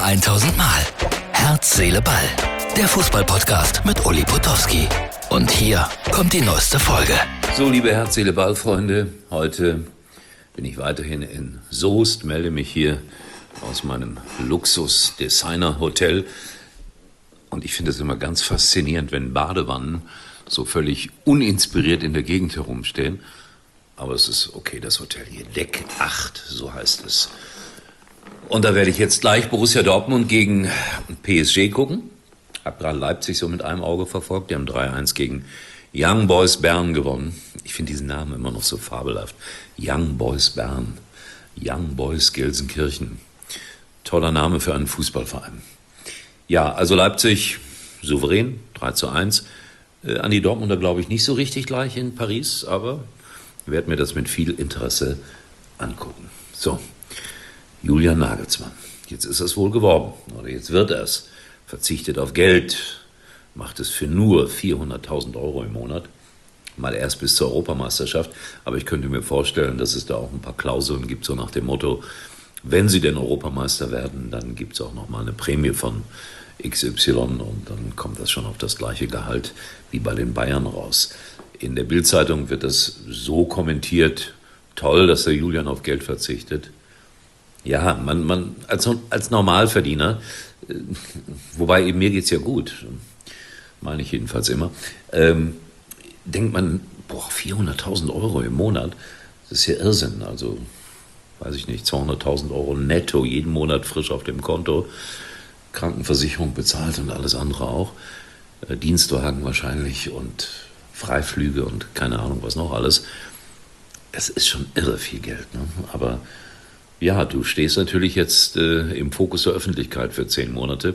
1000 Mal. Herz, Seele, Ball. Der Fußball-Podcast mit Uli Potowski. Und hier kommt die neueste Folge. So, liebe Herz, Seele, Ball-Freunde, heute bin ich weiterhin in Soest, melde mich hier aus meinem Luxus-Designer-Hotel. Und ich finde es immer ganz faszinierend, wenn Badewannen so völlig uninspiriert in der Gegend herumstehen. Aber es ist okay, das Hotel hier, Deck 8, so heißt es. Und da werde ich jetzt gleich Borussia Dortmund gegen PSG gucken. Hab gerade Leipzig so mit einem Auge verfolgt. Die haben 3-1 gegen Young Boys Bern gewonnen. Ich finde diesen Namen immer noch so fabelhaft. Young Boys Bern. Young Boys Gelsenkirchen. Toller Name für einen Fußballverein. Ja, also Leipzig souverän, 3-1. An die Dortmunder glaube ich nicht so richtig gleich in Paris, aber ich werde mir das mit viel Interesse angucken. So, Julian Nagelsmann. Jetzt ist es wohl geworden, oder jetzt wird er es. Verzichtet auf Geld, macht es für nur 400.000 Euro im Monat. Mal erst bis zur Europameisterschaft. Aber ich könnte mir vorstellen, dass es da auch ein paar Klauseln gibt, so nach dem Motto, wenn sie denn Europameister werden, dann gibt es auch noch mal eine Prämie von XY und dann kommt das schon auf das gleiche Gehalt wie bei den Bayern raus. In der Bild-Zeitung wird das so kommentiert, toll, dass der Julian auf Geld verzichtet. Ja, man als Normalverdiener, wobei eben mir geht's ja gut, meine ich jedenfalls immer, denkt man, 400.000 Euro im Monat, das ist ja Irrsinn, also weiß ich nicht, 200.000 Euro netto jeden Monat frisch auf dem Konto, Krankenversicherung bezahlt und alles andere auch, Dienstwagen wahrscheinlich und Freiflüge und keine Ahnung was noch alles. Es ist schon irre viel Geld, ne? Aber ja, du stehst natürlich jetzt im Fokus der Öffentlichkeit für 10 Monate.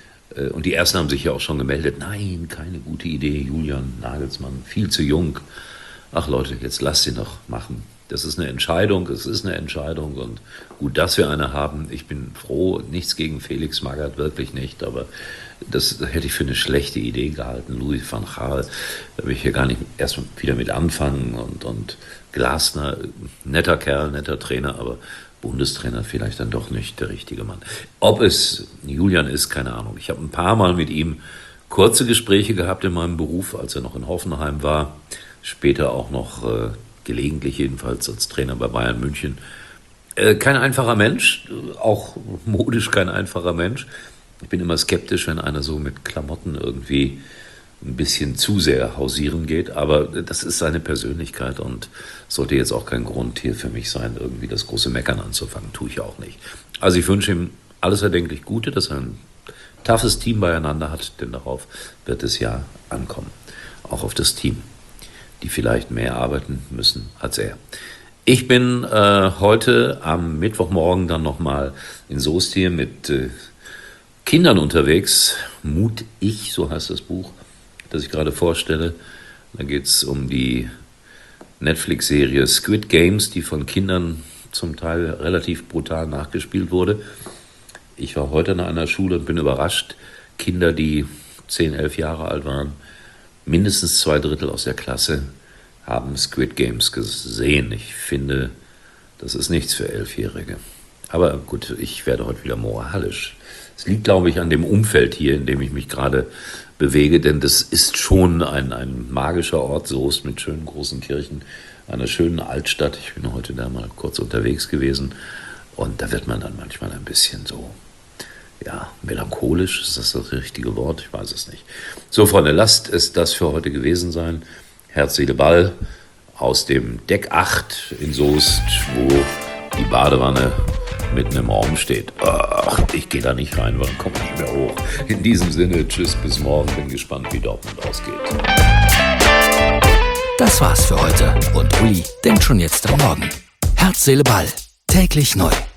Und die Ersten haben sich ja auch schon gemeldet. Nein, keine gute Idee, Julian Nagelsmann, viel zu jung. Ach Leute, jetzt lasst ihn doch machen. Das ist eine Entscheidung, es ist eine Entscheidung. Und gut, dass wir eine haben. Ich bin froh, nichts gegen Felix Magath, wirklich nicht. Aber das hätte ich für eine schlechte Idee gehalten. Louis van Gaal, da will ich hier gar nicht erst wieder mit anfangen. Und Glasner, netter Kerl, netter Trainer, aber Bundestrainer vielleicht dann doch nicht der richtige Mann. Ob es Julian ist, keine Ahnung. Ich habe ein paar Mal mit ihm kurze Gespräche gehabt in meinem Beruf, als er noch in Hoffenheim war. Später auch noch gelegentlich jedenfalls als Trainer bei Bayern München. Kein einfacher Mensch, auch modisch kein einfacher Mensch. Ich bin immer skeptisch, wenn einer so mit Klamotten irgendwie ein bisschen zu sehr hausieren geht, aber das ist seine Persönlichkeit und sollte jetzt auch kein Grund hier für mich sein, irgendwie das große Meckern anzufangen, tue ich auch nicht. Also ich wünsche ihm alles erdenklich Gute, dass er ein toughes Team beieinander hat, denn darauf wird es ja ankommen, auch auf das Team, die vielleicht mehr arbeiten müssen als er. Ich bin heute am Mittwochmorgen dann nochmal in Soest hier mit Kindern unterwegs, Mut ich, so heißt das Buch, das ich gerade vorstelle. Da geht es um die Netflix-Serie Squid Games, die von Kindern zum Teil relativ brutal nachgespielt wurde. Ich war heute an einer Schule und bin überrascht. Kinder, die 10, 11 Jahre alt waren, mindestens 2/3 aus der Klasse haben Squid Games gesehen. Ich finde, das ist nichts für 11-Jährige. Aber gut, ich werde heute wieder moralisch. Es liegt, glaube ich, an dem Umfeld hier, in dem ich mich gerade bewege, denn das ist schon ein magischer Ort, Soest mit schönen großen Kirchen, einer schönen Altstadt. Ich bin heute da mal kurz unterwegs gewesen und da wird man dann manchmal ein bisschen so, ja, melancholisch, ist das richtige Wort? Ich weiß es nicht. So, Freunde, lasst es das für heute gewesen sein. Herz, Seele, Ball aus dem Deck 8 in Soest, wo die Badewanne mitten im Raum steht. Ach, ich gehe da nicht rein, weil dann komme ich nicht mehr hoch. In diesem Sinne, tschüss, bis morgen. Bin gespannt, wie Dortmund ausgeht. Das war's für heute und Uli denkt schon jetzt am Morgen. Herz, Seele, Ball. Täglich neu.